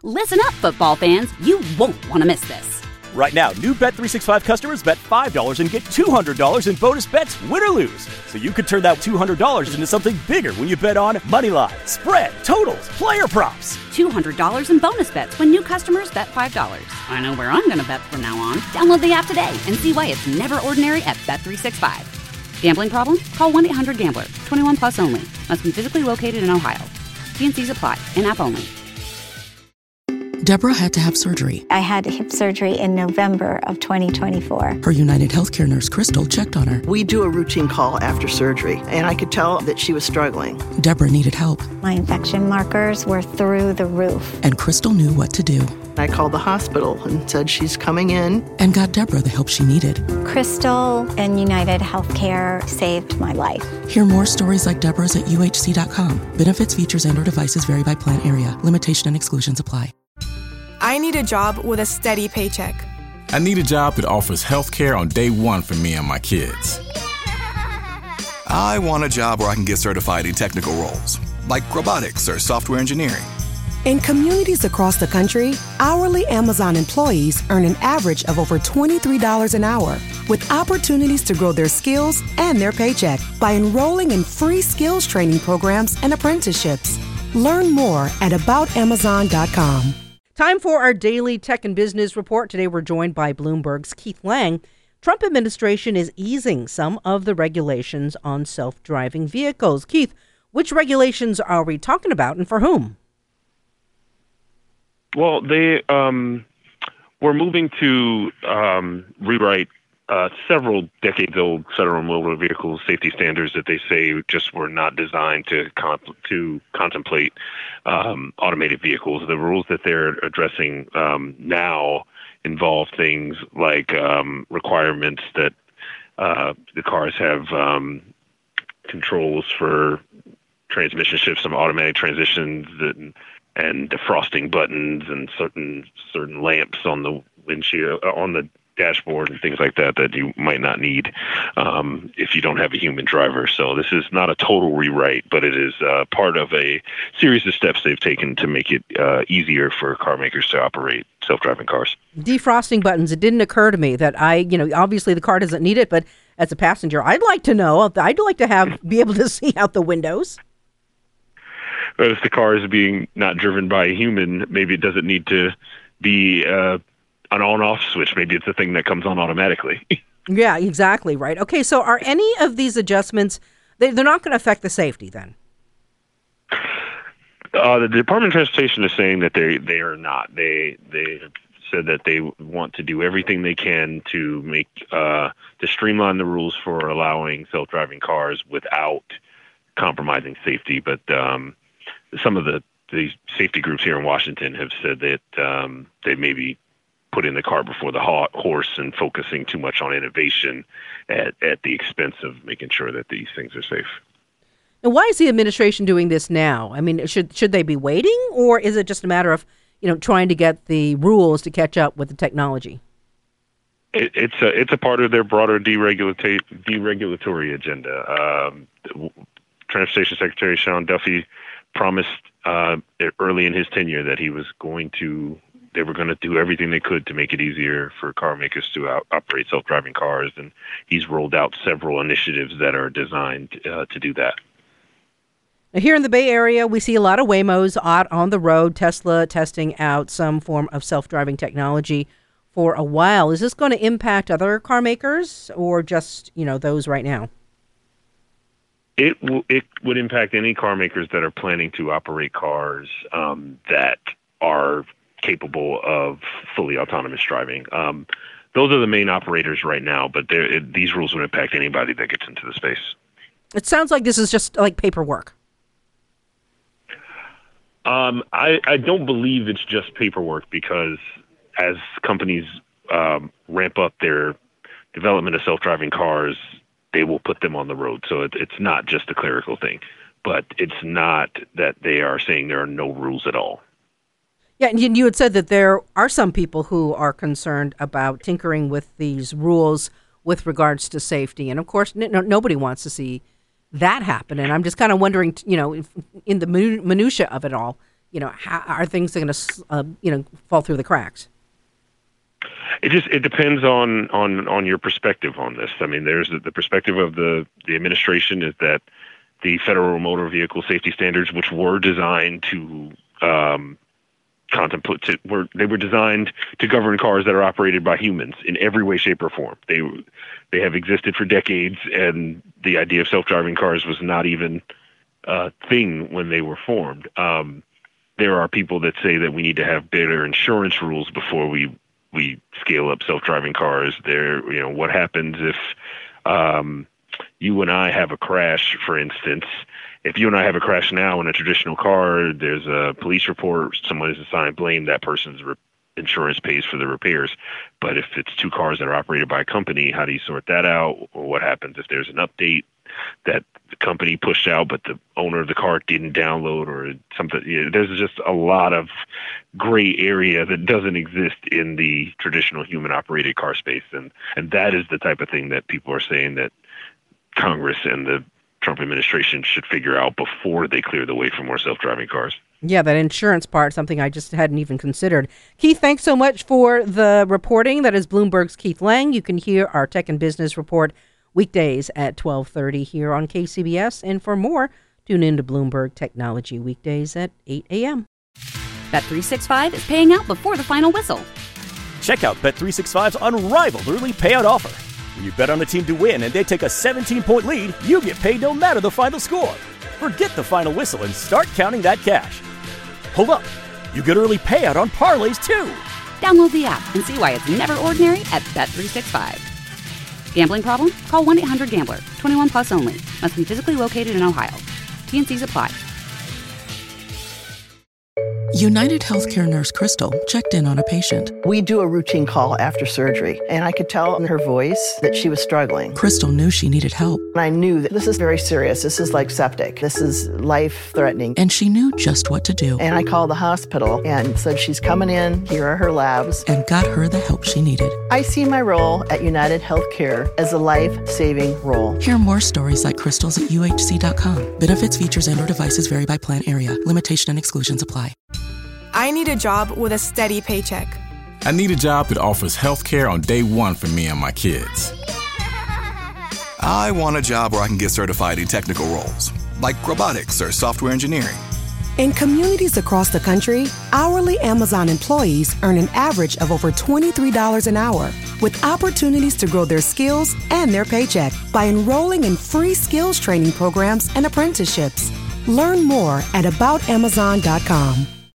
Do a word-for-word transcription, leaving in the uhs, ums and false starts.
Listen up, football fans. You won't want to miss this. Right now, new Bet three sixty-five customers bet five dollars and get two hundred dollars in bonus bets, win or lose. So you could turn that two hundred dollars into something bigger when you bet on money line, spread, totals, player props. two hundred dollars in bonus bets when new customers bet five dollars. I know where I'm going to bet from now on. Download the app today and see why it's never ordinary at Bet three sixty-five. Gambling problem? Call one eight hundred gambler. twenty-one plus only. Must be physically located in Ohio. T and C's apply. In-app only. Deborah had to have surgery. I had hip surgery in November of twenty twenty-four. Her United Healthcare nurse, Crystal, checked on her. We do a routine call after surgery, and I could tell that she was struggling. Deborah needed help. My infection markers were through the roof. And Crystal knew what to do. I called the hospital and said she's coming in. And got Deborah the help she needed. Crystal and United Healthcare saved my life. Hear more stories like Deborah's at U H C dot com. Benefits, features, and or devices vary by plan area. Limitation and exclusions apply. I need a job with a steady paycheck. I need a job that offers health care on day one for me and my kids. I want a job where I can get certified in technical roles, like robotics or software engineering. In communities across the country, hourly Amazon employees earn an average of over twenty-three dollars an hour, with opportunities to grow their skills and their paycheck by enrolling in free skills training programs and apprenticeships. Learn more at about amazon dot com. Time for our daily tech and business report. Today we're joined by Bloomberg's Keith Lang. Trump administration is easing some of the regulations on self-driving vehicles. Keith, which regulations are we talking about and for whom? Well, they um, were moving to um, rewrite uh, several decades-old Federal Motor Vehicle Safety Standards that they say just were not designed to comp- to contemplate um, automated vehicles. The rules that they're addressing um, now involve things like um, requirements that uh, the cars have um, controls for transmission shifts, some automatic transitions, that, and defrosting buttons, and certain certain lamps on the windshield, on the dashboard, and things like that that you might not need um, if you don't have a human driver. So this is not a total rewrite, but it is uh, part of a series of steps they've taken to make it uh, easier for car makers to operate self-driving cars. Defrosting buttons. It didn't occur to me that I, you know, obviously the car doesn't need it, but as a passenger, I'd like to know. I'd like to have be able to see out the windows. But if the car is being not driven by a human, maybe it doesn't need to be uh, an on-off switch. Maybe it's a thing that comes on automatically. Yeah, exactly right. Okay, so are any of these adjustments, they, they're not going to affect the safety then? Uh, the Department of Transportation is saying that they they are not. They they said that they want to do everything they can to make uh, to streamline the rules for allowing self-driving cars without compromising safety. But um, some of the, the safety groups here in Washington have said that um, they maybe putting the cart before the horse and focusing too much on innovation at, at the expense of making sure that these things are safe. And why is the administration doing this now? I mean, should should they be waiting, or is it just a matter of, you know, trying to get the rules to catch up with the technology? It, it's a it's a part of their broader deregulatory deregulatory agenda. Um, Transportation Secretary Sean Duffy promised uh, early in his tenure that he was going to. They were going to do everything they could to make it easier for car makers to out, operate self-driving cars, and he's rolled out several initiatives that are designed uh, to do that. Now, here in the Bay Area, we see a lot of Waymos out on the road, Tesla testing out some form of self-driving technology for a while. Is this going to impact other car makers or just, you know, those right now? It, w- it would impact any car makers that are planning to operate cars um, that are capable of fully autonomous driving. Um, those are the main operators right now, but it, these rules would impact anybody that gets into the space. It sounds like this is just like paperwork. Um, I, I don't believe it's just paperwork, because as companies um, ramp up their development of self-driving cars, they will put them on the road. So it, it's not just a clerical thing, but it's not that they are saying there are no rules at all. Yeah, and you had said that there are some people who are concerned about tinkering with these rules with regards to safety. And of course, no, nobody wants to see that happen. And I'm just kind of wondering, you know, if, in the minutia of it all, you know, how are things going to, uh, you know, fall through the cracks? It just it depends on, on, on your perspective on this. I mean, there's the, the perspective of the, the administration is that the federal motor vehicle safety standards, which were designed to um, contemplate, to, were they were designed to govern cars that are operated by humans in every way, shape, or form. They they have existed for decades, and the idea of self-driving cars was not even a thing when they were formed. Um, there are people that say that we need to have better insurance rules before we we scale up self-driving cars. There, you know, what happens if um, you and I have a crash, for instance? If you and I have a crash now in a traditional car, there's a police report, someone is assigned blame, that person's re- insurance pays for the repairs. But if it's two cars that are operated by a company, how do you sort that out? Or what happens if there's an update that the company pushed out, but the owner of the car didn't download or something? You know, there's just a lot of gray area that doesn't exist in the traditional human operated car space. And, and that is the type of thing that people are saying that Congress and the Trump administration should figure out before they clear the way for more self-driving cars. Yeah, that insurance part, something I just hadn't even considered. Keith, thanks so much for the reporting. That is Bloomberg's Keith Lang. You can hear our Tech and Business Report weekdays at twelve thirty here on K C B S. And for more, tune in to Bloomberg Technology weekdays at eight a.m. Bet three sixty-five is paying out before the final whistle. Check out Bet three sixty-five's unrivaled early payout offer. When you bet on a team to win and they take a seventeen-point lead, you get paid no matter the final score. Forget the final whistle and start counting that cash. Hold up. You get early payout on parlays, too. Download the app and see why it's never ordinary at Bet three sixty-five. Gambling problem? Call one eight hundred gambler. twenty-one plus only. Must be physically located in Ohio. T N Cs apply. United Healthcare nurse Crystal checked in on a patient. We do a routine call after surgery, and I could tell in her voice that she was struggling. Crystal knew she needed help. And I knew that this is very serious. This is like septic. This is life-threatening. And she knew just what to do. And I called the hospital and said, she's coming in. Here are her labs. And got her the help she needed. I see my role at United Healthcare as a life-saving role. Hear more stories like Crystal's at U H C dot com. Benefits, features, and or devices vary by plan area. Limitation and exclusions apply. I need a job with a steady paycheck. I need a job that offers health care on day one for me and my kids. I want a job where I can get certified in technical roles, like robotics or software engineering. In communities across the country, hourly Amazon employees earn an average of over twenty-three dollars an hour, with opportunities to grow their skills and their paycheck by enrolling in free skills training programs and apprenticeships. Learn more at about amazon dot com.